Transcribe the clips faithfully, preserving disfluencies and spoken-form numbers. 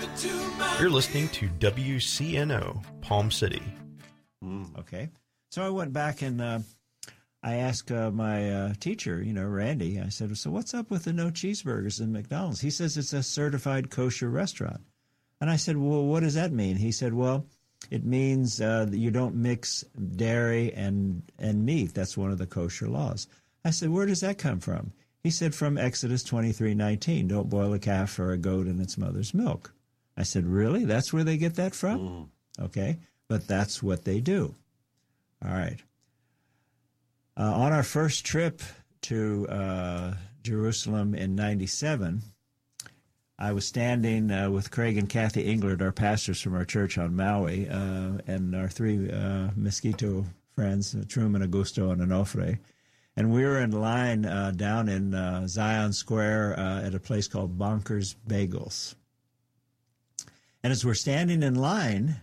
You're listening to W C N O, Palm City. Mm. Okay. So I went back and uh, I asked uh, my uh, teacher, you know, Randy, I said, so what's up with the no cheeseburgers in McDonald's? He says it's a certified kosher restaurant. And I said, well, what does that mean? He said, well, it means uh, that you don't mix dairy and, and meat. That's one of the kosher laws. I said, where does that come from? He said, from Exodus twenty-three nineteen, don't boil a calf or a goat in its mother's milk. I said, really? That's where they get that from? Mm. Okay. But that's what they do. All right. Uh, on our first trip to uh, Jerusalem in ninety-seven, I was standing uh, with Craig and Kathy Englert, our pastors from our church on Maui, uh, and our three uh, Mosquito friends, uh, Truman, Augusto, and Onofre. And we were in line uh, down in uh, Zion Square uh, at a place called Bonkers Bagels. And as we're standing in line,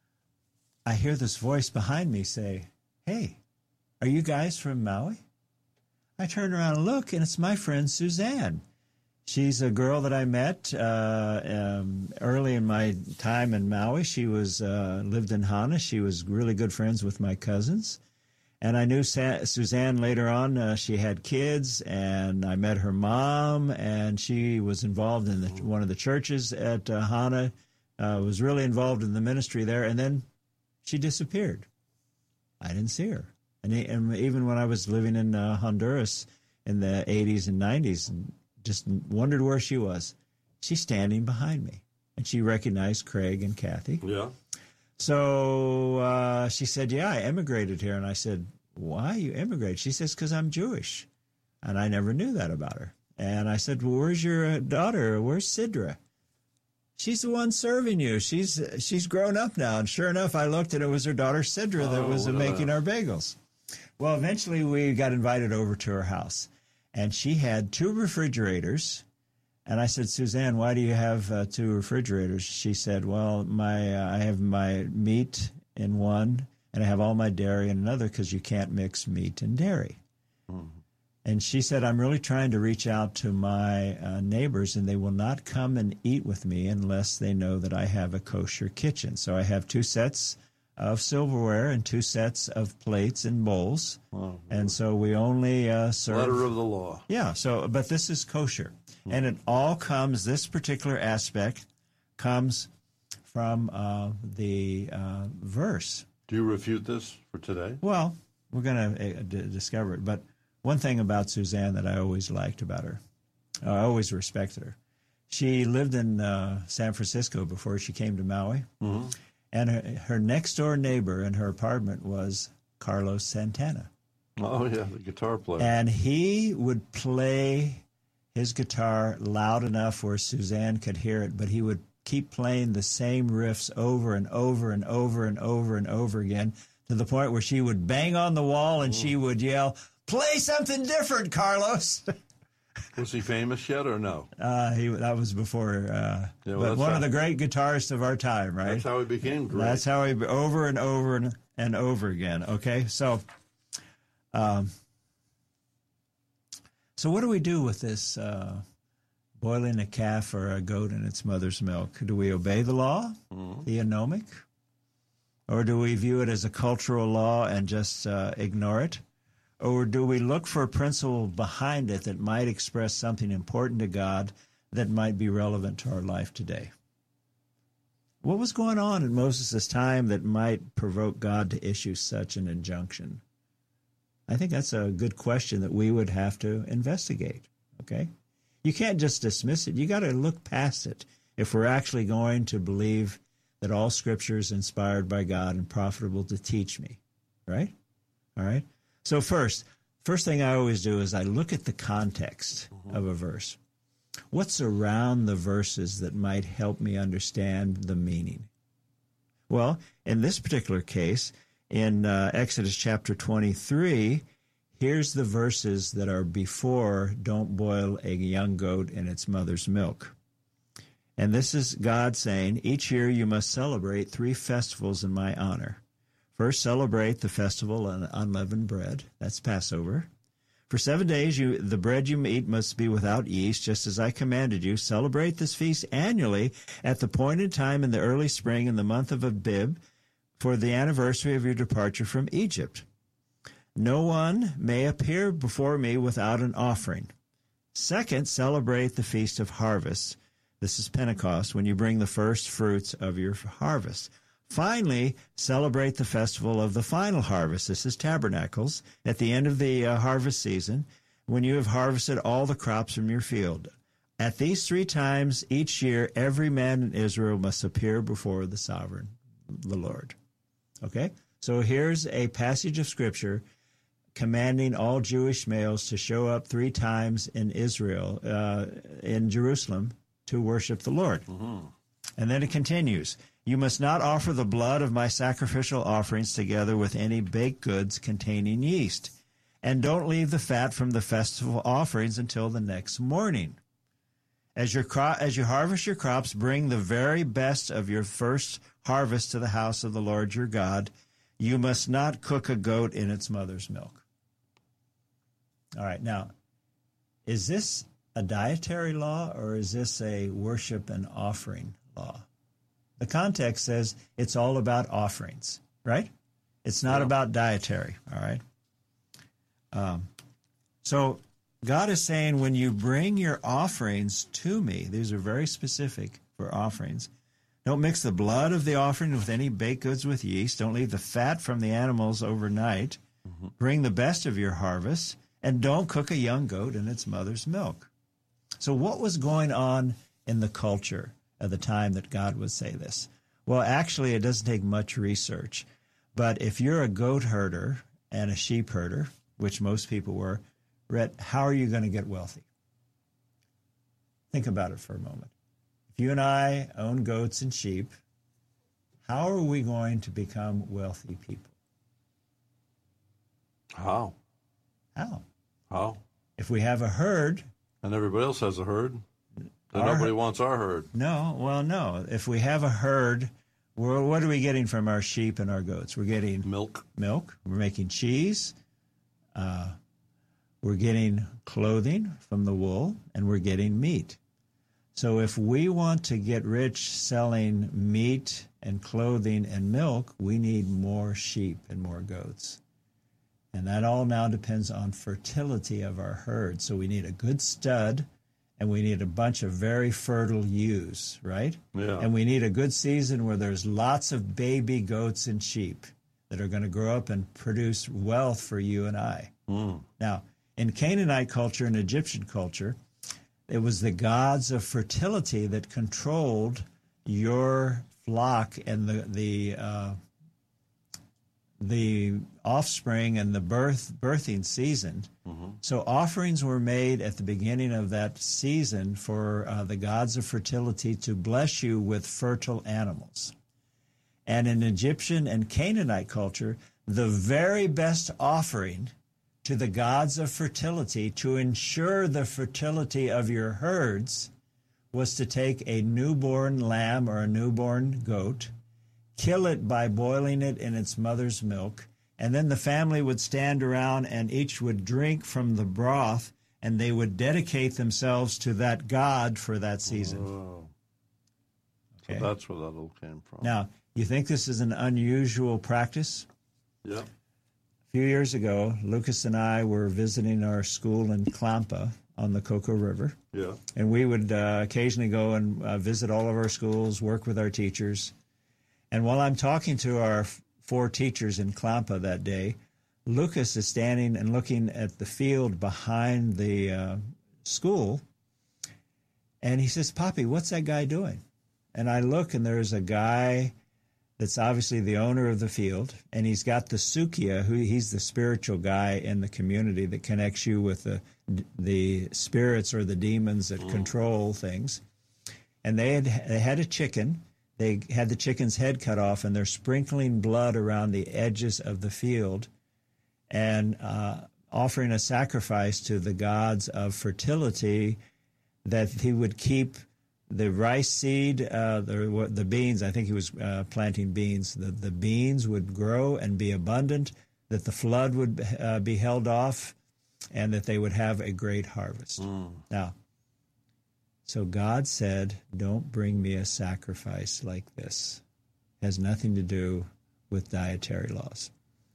I hear this voice behind me say, hey, are you guys from Maui? I turn around and look, and it's my friend Suzanne. She's a girl that I met uh, um, early in my time in Maui. She was uh, lived in Hana. She was really good friends with my cousins. And I knew Sa- Suzanne later on. Uh, she had kids, and I met her mom, and she was involved in the, one of the churches at uh, Hana, uh, was really involved in the ministry there, and then she disappeared. I didn't see her. And, and even when I was living in uh, Honduras in the eighties and nineties, just wondered where she was. She's standing behind me, and she recognized Craig and Kathy. Yeah. So uh, she said, yeah, I emigrated here. And I said, why you emigrated? She says, because I'm Jewish. And I never knew that about her. And I said, well, where's your daughter? Where's Sidra? She's the one serving you. She's she's grown up now. And sure enough, I looked, and it was her daughter Sidra that oh, was uh, making our bagels. Well, eventually we got invited over to her house. And she had two refrigerators. And I said, Suzanne, why do you have uh, two refrigerators? She said, well, my uh, I have my meat in one, and I have all my dairy in another, because you can't mix meat and dairy. Mm-hmm. And she said, I'm really trying to reach out to my uh, neighbors, and they will not come and eat with me unless they know that I have a kosher kitchen. So I have two sets of silverware and two sets of plates and bowls. Oh, and so we only uh, serve... Letter of the law. Yeah, so but this is kosher. Mm-hmm. And it all comes, this particular aspect comes from uh, the uh, verse. Do you refute this for today? Well, we're going to uh, d- discover it. But one thing about Suzanne that I always liked about her, uh, I always respected her. She lived in uh, San Francisco before she came to Maui. Mm-hmm. And her, her next-door neighbor in her apartment was Carlos Santana. Oh, yeah, the guitar player. And he would play his guitar loud enough where Suzanne could hear it, but he would keep playing the same riffs over and over and over and over and over again, to the point where she would bang on the wall and mm. she would yell, play something different, Carlos. Was he famous yet or no? Uh, he that was before. Uh, yeah, well, but one how, of the great guitarists of our time, right? That's how he became great. That's how he over and over and, and over again. Okay, so, um, so what do we do with this uh, boiling a calf or a goat in its mother's milk? Do we obey the law, mm-hmm. the anomic, or do we view it as a cultural law and just uh, ignore it? Or do we look for a principle behind it that might express something important to God that might be relevant to our life today? What was going on in Moses' time that might provoke God to issue such an injunction? I think that's a good question that we would have to investigate, okay? You can't just dismiss it. You got to look past it if we're actually going to believe that all Scripture is inspired by God and profitable to teach me, right? All right? So first, first thing I always do is I look at the context mm-hmm. of a verse. What's around the verses that might help me understand the meaning? Well, in this particular case, in uh, Exodus chapter twenty-three, here's the verses that are before don't boil a young goat in its mother's milk. And this is God saying, each year you must celebrate three festivals in my honor. First, celebrate the festival of unleavened bread. That's Passover. For seven days you the bread you eat must be without yeast, just as I commanded you. Celebrate this feast annually at the appointed time in the early spring in the month of Abib, for the anniversary of your departure from Egypt. No one may appear before me without an offering. Second, celebrate the Feast of Harvest. This is Pentecost, when you bring the first fruits of your harvest. Finally, celebrate the festival of the final harvest. This is Tabernacles, at the end of the uh, harvest season, when you have harvested all the crops from your field. At these three times each year, every man in Israel must appear before the sovereign, the Lord. Okay? So here's a passage of Scripture commanding all Jewish males to show up three times in Israel, uh, in Jerusalem, to worship the Lord. Mm-hmm. And then it continues, you must not offer the blood of my sacrificial offerings together with any baked goods containing yeast, and don't leave the fat from the festival offerings until the next morning. As, your cro- as you harvest your crops, bring the very best of your first harvest to the house of the Lord your God. You must not cook a goat in its mother's milk. All right, now, is this a dietary law or is this a worship and offering law? The context says it's all about offerings, right? It's not yeah. about dietary, all right? Um, so God is saying when you bring your offerings to me, these are very specific for offerings, don't mix the blood of the offering with any baked goods with yeast. Don't leave the fat from the animals overnight. Mm-hmm. Bring the best of your harvest. And don't cook a young goat in its mother's milk. So what was going on in the culture at the time that God would say this? Well, actually, it doesn't take much research. But if you're a goat herder and a sheep herder, which most people were, Rhett, how are you going to get wealthy? Think about it for a moment. If you and I own goats and sheep, how are we going to become wealthy people? How? How? How? If we have a herd. And everybody else has a herd. Then nobody wants our herd. No, well, no. If we have a herd, well, what are we getting from our sheep and our goats? We're getting milk. Milk. We're making cheese. Uh, we're getting clothing from the wool, and we're getting meat. So if we want to get rich selling meat and clothing and milk, we need more sheep and more goats. And that all now depends on fertility of our herd. So we need a good stud, and we need a bunch of very fertile ewes, right? Yeah. And we need a good season where there's lots of baby goats and sheep that are going to grow up and produce wealth for you and I. Mm. Now, in Canaanite culture and Egyptian culture, it was the gods of fertility that controlled your flock and the the uh, the offspring and the birth birthing season. Mm-hmm. So offerings were made at the beginning of that season for uh, the gods of fertility to bless you with fertile animals. And in Egyptian and Canaanite culture, the very best offering to the gods of fertility to ensure the fertility of your herds was to take a newborn lamb or a newborn goat, kill it by boiling it in its mother's milk, and then the family would stand around and each would drink from the broth, and they would dedicate themselves to that god for that season. Whoa. Okay. So that's where that all came from. Now, you think this is an unusual practice? Yeah. A few years ago, Lucas and I were visiting our school in Klampa on the Cocoa River. Yeah. And we would uh, occasionally go and uh, visit all of our schools, work with our teachers. And while I'm talking to our four teachers in Klampa that day, Lucas is standing and looking at the field behind the uh, school. And he says, "Poppy, what's that guy doing?" And I look, and there's a guy that's obviously the owner of the field, and he's got the sukia, who he's the spiritual guy in the community that connects you with the the spirits or the demons that mm. control things. And they had they had a chicken. They had the chicken's head cut off, and they're sprinkling blood around the edges of the field and uh, offering a sacrifice to the gods of fertility that he would keep the rice seed, uh, the, the beans. I think he was uh, planting beans. The, the beans would grow and be abundant, that the flood would uh, be held off, and that they would have a great harvest. Mm. Now, so God said, don't bring me a sacrifice like this. It has nothing to do with dietary laws.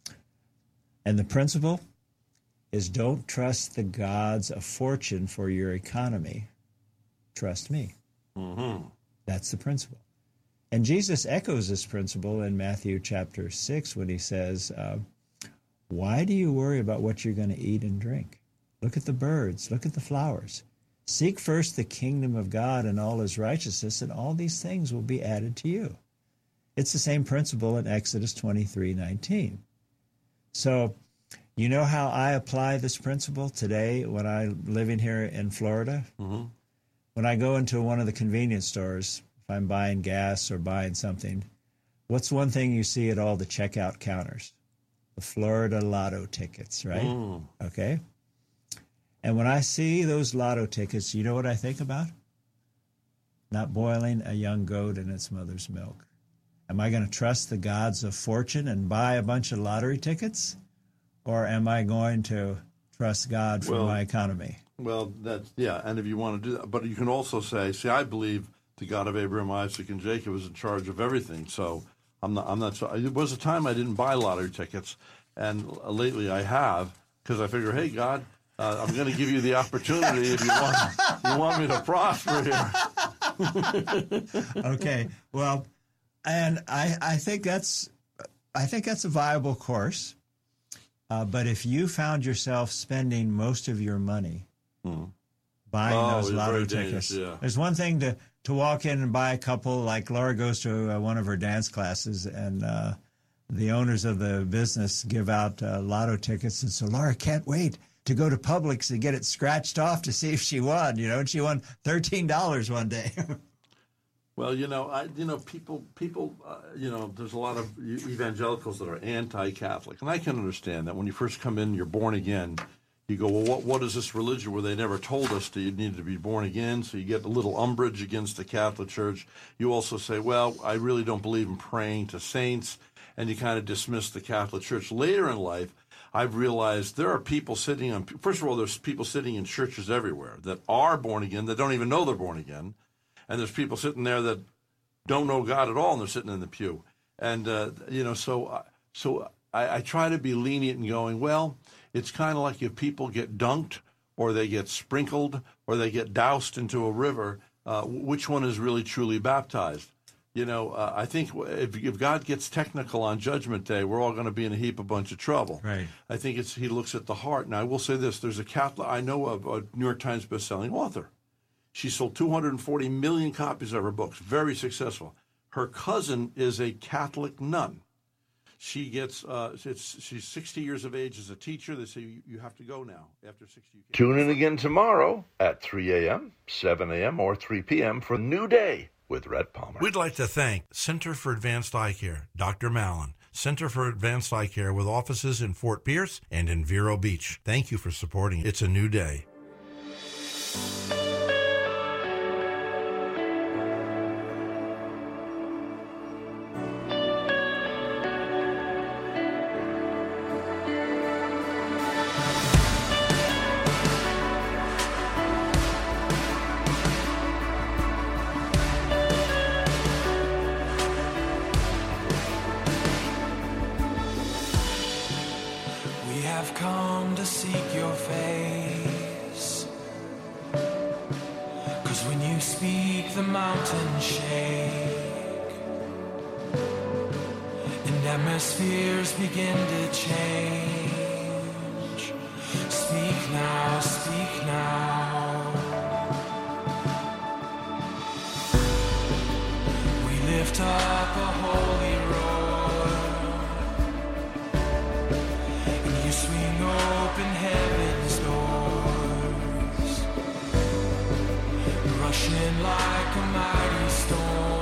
And the principle is don't trust the gods of fortune for your economy. Trust me. Mm-hmm. That's the principle. And Jesus echoes this principle in Matthew chapter six when he says, uh, why do you worry about what you're going to eat and drink? Look at the birds. Look at the flowers. Seek first the kingdom of God and all his righteousness, and all these things will be added to you. It's the same principle in Exodus twenty-three nineteen. So, you know how I apply this principle today when I'm living here in Florida? Mm-hmm. When I go into one of the convenience stores, if I'm buying gas or buying something, what's one thing you see at all the checkout counters? The Florida Lotto tickets, right? Mm. Okay. And when I see those lotto tickets, you know what I think about? Not boiling a young goat in its mother's milk. Am I going to trust the gods of fortune and buy a bunch of lottery tickets? Or am I going to trust God for Well, my economy? Well, that's, yeah, and if you want to do that, but you can also say, see, I believe the God of Abraham, Isaac, and Jacob is in charge of everything, so I'm not, I'm not, so, it was a time I didn't buy lottery tickets, and lately I have, because I figure, hey, God, uh, I'm going to give you the opportunity if you want, you want me to prosper here. Okay, well, and I, I think that's, I think that's a viable course, uh, but if you found yourself spending most of your money Hmm. buying Oh, those it's lotto very tickets. dangerous, yeah. There's one thing to, to walk in and buy a couple, like Laura goes to uh, one of her dance classes, and uh, the owners of the business give out uh, lotto tickets, and so Laura can't wait to go to Publix and get it scratched off to see if she won, you know, and she won thirteen dollars one day. Well, you know, I, you know, people, people, uh, you know, there's a lot of evangelicals that are anti-Catholic, and I can understand that. When you first come in, you're born again. You go, well, what what is this religion where they never told us that you needed to be born again? So you get a little umbrage against the Catholic Church. You also say, well, I really don't believe in praying to saints, and you kind of dismiss the Catholic Church. Later in life, I've realized there are people sitting on, first of all, there's people sitting in churches everywhere that are born again, that don't even know they're born again. And there's people sitting there that don't know God at all, and they're sitting in the pew. And, uh, you know, so, so I, I try to be lenient in going, well, it's kind of like if people get dunked or they get sprinkled or they get doused into a river, uh, which one is really truly baptized? You know, uh, I think if, if God gets technical on Judgment Day, we're all going to be in a heap of bunch of trouble. Right. I think it's he looks at the heart. Now, I will say this. There's a Catholic, I know of a New York Times bestselling author. She sold two hundred forty million copies of her books, very successful. Her cousin is a Catholic nun. She gets, uh, it's, she's sixty years of age as a teacher. They say, you, you have to go now. After sixty, you can't. Tune in again tomorrow at three a.m., seven a.m., or three p.m. for New Day with Rhett Palmer. We'd like to thank Center for Advanced Eye Care, Doctor Mallon, Center for Advanced Eye Care with offices in Fort Pierce and in Vero Beach. Thank you for supporting It's a New Day. Atmospheres begin to change. Speak now, speak now. We lift up a holy roar, and you swing open heaven's doors, rushing like a mighty storm.